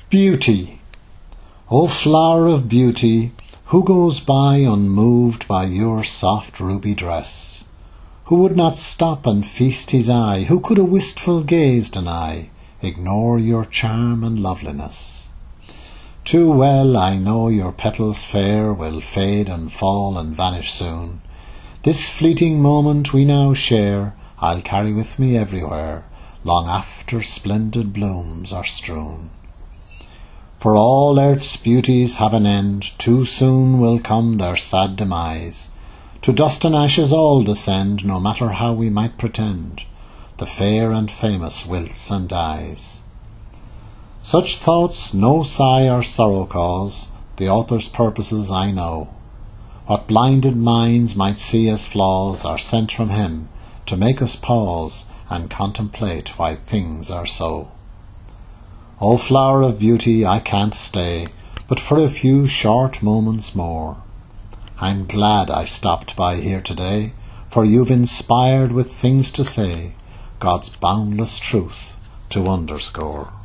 Beauty. O flower of beauty, who goes by unmoved by your soft ruby dress? Who would not stop and feast his eye? Who could a wistful gaze deny, ignore your charm and loveliness? Too well I know your petals fair will fade and fall and vanish soon. This fleeting moment we now share I'll carry with me everywhere, long after splendid blooms are strewn. For all earth's beauties have an end, too soon will come their sad demise. To dust and ashes all descend, no matter how we might pretend. The fair and famous wilts and dies. Such thoughts no sigh or sorrow cause, the author's purposes I know. What blinded minds might see as flaws are sent from him to make us pause and contemplate why things are so. O flower of beauty, I can't stay but for a few short moments more. I'm glad I stopped by here today, for you've inspired with things to say, God's boundless truth to underscore.